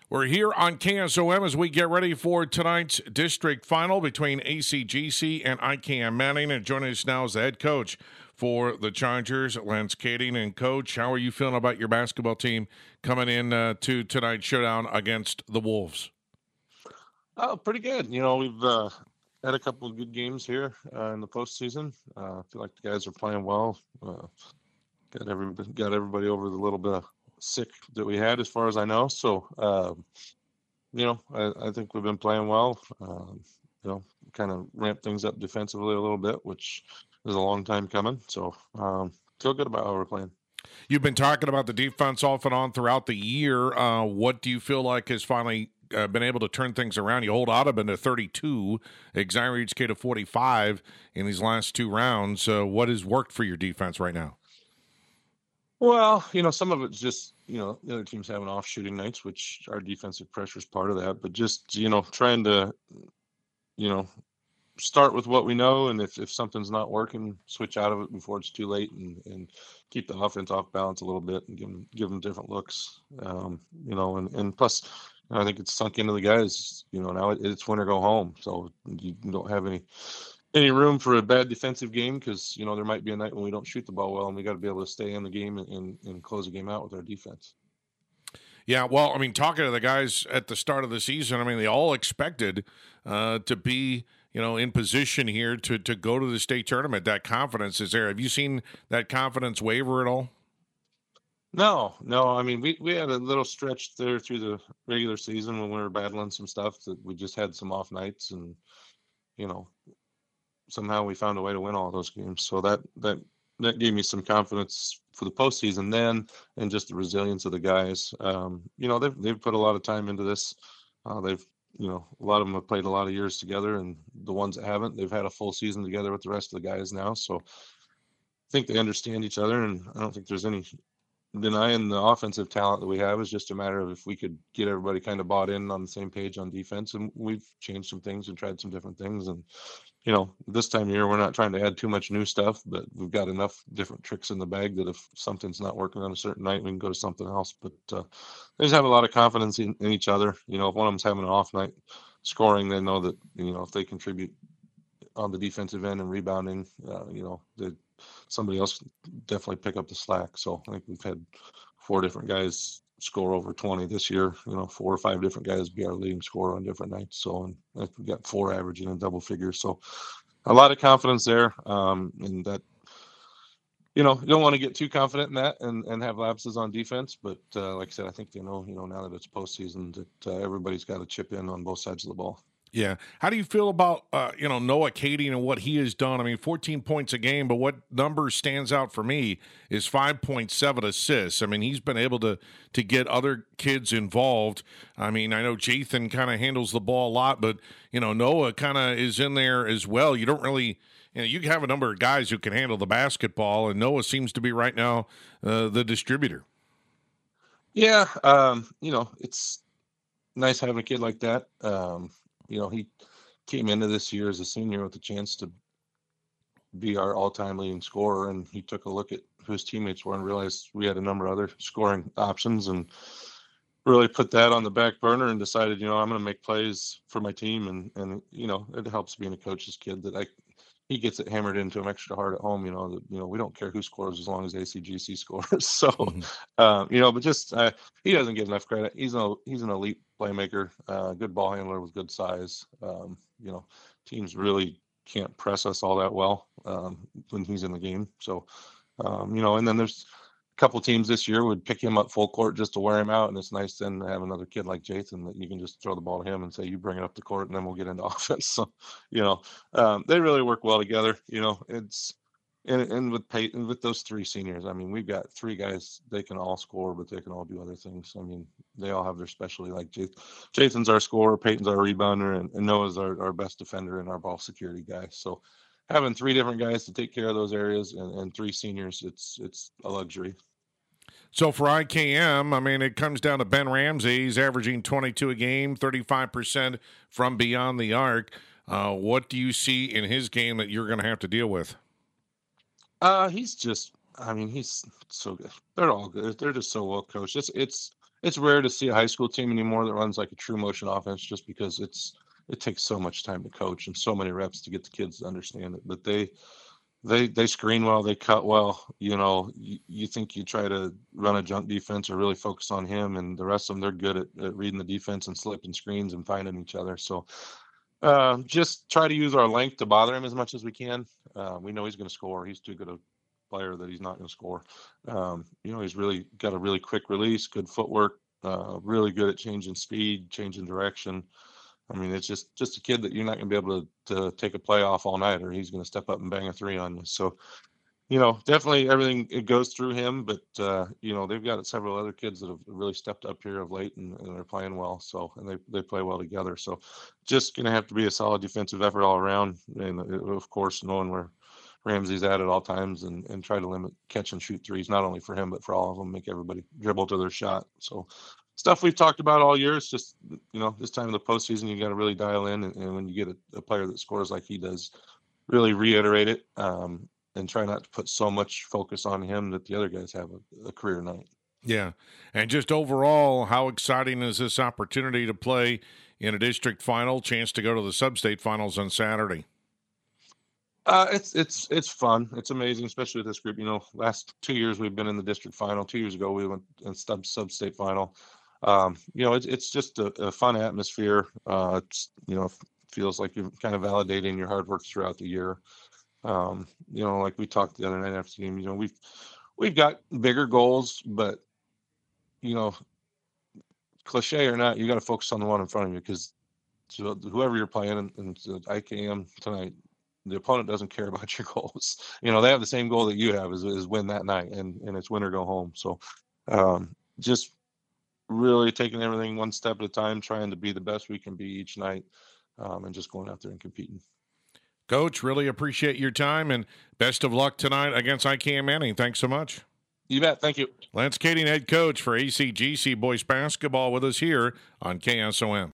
We're here on KSOM as we get ready for tonight's district final between ACGC and IKM Manning. And joining us now is the head coach for the Chargers, Lance Kading. And, Coach, how are you feeling about your basketball team coming in to tonight's showdown against the Wolves? Oh, pretty good. We've had a couple of good games here in the postseason. I feel like the guys are playing well. Got everybody over the little bit of sick that we had, as far as I know. So, I think we've been playing well. Kind of ramp things up defensively a little bit, which is a long time coming. So, feel good about how we're playing. You've been talking about the defense off and on throughout the year. What do you feel like has finally been able to turn things around? You hold Audubon to 32, Xira HK to 45 in these last two rounds. What has worked for your defense right now? Well, some of it's just, the other teams having off shooting nights, which our defensive pressure is part of that. But just, trying to, start with what we know. And if something's not working, switch out of it before it's too late and keep the offense off balance a little bit and give them different looks. And plus, I think it's sunk into the guys, now it's win or go home. So you don't have any room for a bad defensive game because, there might be a night when we don't shoot the ball well, and we got to be able to stay in the game and close the game out with our defense. Yeah, well, talking to the guys at the start of the season, they all expected to be, in position here to go to the state tournament. That confidence is there. Have you seen that confidence waver at all? No. We had a little stretch there through the regular season when we were battling some stuff that we just had some off nights, and somehow we found a way to win all those games. So that gave me some confidence for the postseason then, and just the resilience of the guys. They've put a lot of time into this. A lot of them have played a lot of years together, and the ones that haven't, they've had a full season together with the rest of the guys now. So I think they understand each other, and I don't think there's any denying the offensive talent that we have. Is just a matter of if we could get everybody kind of bought in on the same page on defense. And we've changed some things and tried some different things. And, this time of year, we're not trying to add too much new stuff, but we've got enough different tricks in the bag that if something's not working on a certain night, we can go to something else. But they just have a lot of confidence in each other. If one of them's having an off night scoring, they know that, if they contribute on the defensive end and rebounding, that somebody else definitely pick up the slack. So I think we've had 4 different guys score over 20 this year, 4 or 5 different guys be our leading scorer on different nights. So, and we've got 4 averaging in double figures. So a lot of confidence there. And that, you don't want to get too confident in that and have lapses on defense. But like I said, I think they know, now that it's postseason, that everybody's got to chip in on both sides of the ball. Yeah. How do you feel about, Noah Kading and what he has done? 14 points a game, but what number stands out for me is 5.7 assists. He's been able to get other kids involved. I know Jathan kind of handles the ball a lot, but, Noah kind of is in there as well. You don't really, you have a number of guys who can handle the basketball, and Noah seems to be right now the distributor. Yeah. It's nice having a kid like that. He came into this year as a senior with a chance to be our all-time leading scorer, and he took a look at who his teammates were and realized we had a number of other scoring options, and really put that on the back burner and decided, I'm going to make plays for my team, and it helps being a coach's kid that he gets it hammered into him extra hard at home. That we don't care who scores as long as ACGC scores. So, but just he doesn't get enough credit. He's an elite playmaker, good ball handler with good size. Teams really can't press us all that well when he's in the game. So, and then there's a couple teams this year would pick him up full court just to wear him out, and it's nice then to have another kid like Jathan that you can just throw the ball to him and say, you bring it up the court, and then we'll get into offense. So, they really work well together. It's and with Peyton, with those 3 seniors, we've got 3 guys, they can all score, but they can all do other things. They all have their specialty. Like Jathan's our scorer, Peyton's our rebounder, and Noah's our best defender and our ball security guy. So having 3 different guys to take care of those areas and 3 seniors, it's a luxury. So for IKM, it comes down to Ben Ramsey. He's averaging 22 a game, 35% from beyond the arc. What do you see in his game that you're going to have to deal with? He's just, he's so good. They're all good. They're just so well coached. It's it's rare to see a high school team anymore that runs like a true motion offense, just because it takes so much time to coach and so many reps to get the kids to understand it. But they screen well, they cut well. You think you try to run a junk defense or really focus on him, and the rest of them, they're good at reading the defense and slipping screens and finding each other. So just try to use our length to bother him as much as we can. We know he's going to score. He's too good a player that he's not going to score. He's really got a really quick release, good footwork, really good at changing speed, changing direction. I mean, it's just a kid that you're not going to be able to take a play off all night, or he's going to step up and bang a three on you. So, definitely everything, it goes through him, but they've got several other kids that have really stepped up here of late, and they're playing well. So, and they play well together. So, just going to have to be a solid defensive effort all around, and of course, knowing where Ramsey's at all times, and try to limit catch and shoot threes, not only for him but for all of them, make everybody dribble to their shot. So, stuff we've talked about all year. It's just, this time of the postseason, you got to really dial in, and when you get a player that scores like he does, really reiterate it, and try not to put so much focus on him that the other guys have a career night. Yeah. And just overall, how exciting is this opportunity to play in a district final, chance to go to the sub-state finals on Saturday? It's fun. It's amazing, especially with this group. Last 2 years we've been in the district final. 2 years ago we went in sub-state final. It's just a fun atmosphere. Feels like you're kind of validating your hard work throughout the year. Like we talked the other night after the game, we've got bigger goals, but cliche or not, you got to focus on the one in front of you, because whoever you're playing in IKM tonight, the opponent doesn't care about your goals. They have the same goal that you have, is win that night, and it's win or go home. So just really taking everything one step at a time, trying to be the best we can be each night, and just going out there and competing. Coach, really appreciate your time, and best of luck tonight against IKM Manning. Thanks so much. You bet. Thank you. Lance Kading, head coach for ACGC boys basketball, with us here on KSOM.